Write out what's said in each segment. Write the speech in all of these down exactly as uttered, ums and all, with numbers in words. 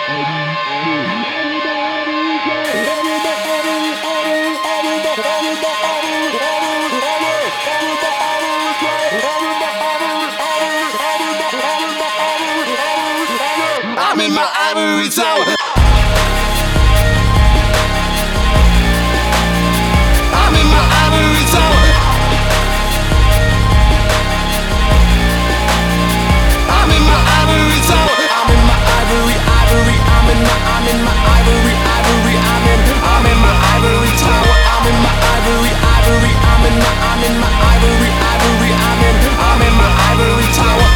I'm in my ivory tower. I'm in my ivory tower. I'm in my ivory tower. I'm in my ivory, ivory. I'm in my, I'm in my ivory, ivory. I'm in, I'm in my ivory tower. I'm in my ivory, ivory. I'm in my, I'm in my ivory, ivory. I'm in, I'm in my ivory tower.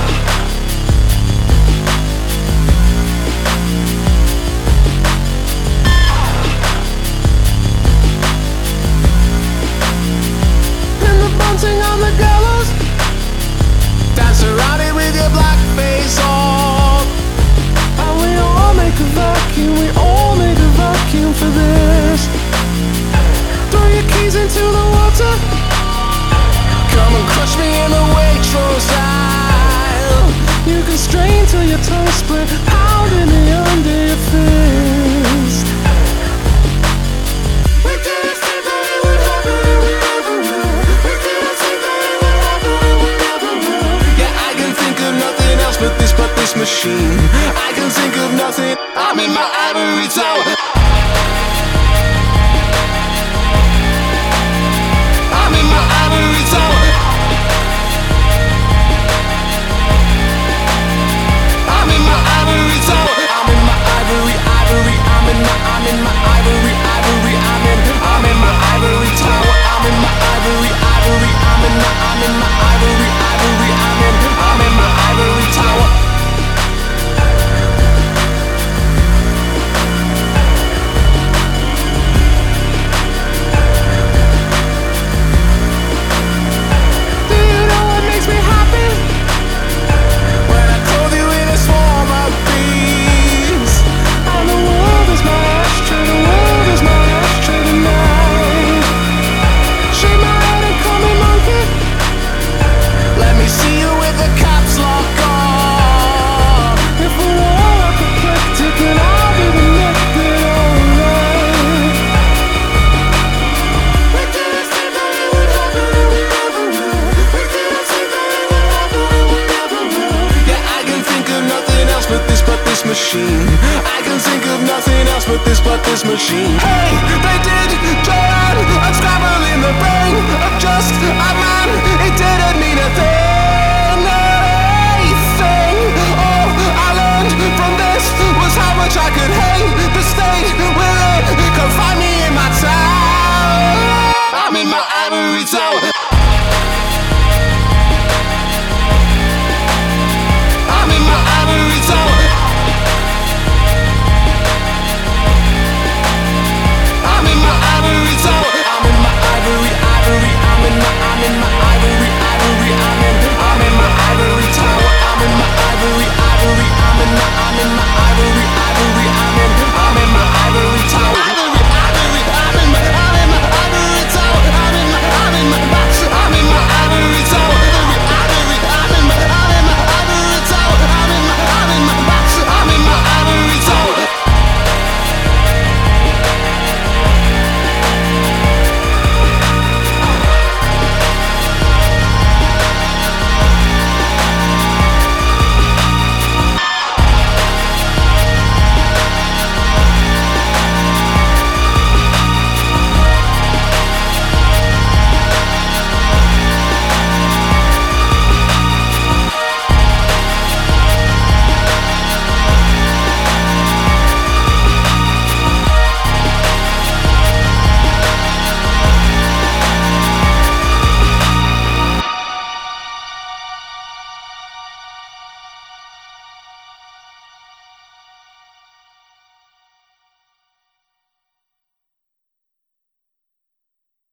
Bouncing on the gallows, dance around it with your black face on. And we all make a vacuum, we all make a vacuum for this. Throw your keys into the water, come and crush me in the Waitrose style. You can strain till your tongue split, pounding me under your fist. We didn't think that it would happen, we never will. We didn't think that it would happen, we never will. Yeah, I can think of nothing else but this, but this machine. I can think of nothing. I'm in my ivory tower. I'm in my ivory tower. I'm in my ivory tower. I'm in my ivory, ivory. I'm in my, I'm in my ivory, ivory. I'm in, I'm in my ivory tower. I'm in my ivory, ivory. I'm in my, I'm in my ivory, ivory. I'm in, I'm in my ivory tower. Do you know what makes me happy? When I clothe you in a swarm of bees. And the world is my ashtray, the world is my ashtray tonight. Shake my head and call me monkey. Let me see you with the caps lock on. If we're all apoplectic, then I'll be the naked alright. We didn't think that it would happen, and we never will. We didn't think that it would happen, and we never will. Yeah, I can think of nothing else but this, but this machine. I can think of nothing else but this, but this machine. Hey!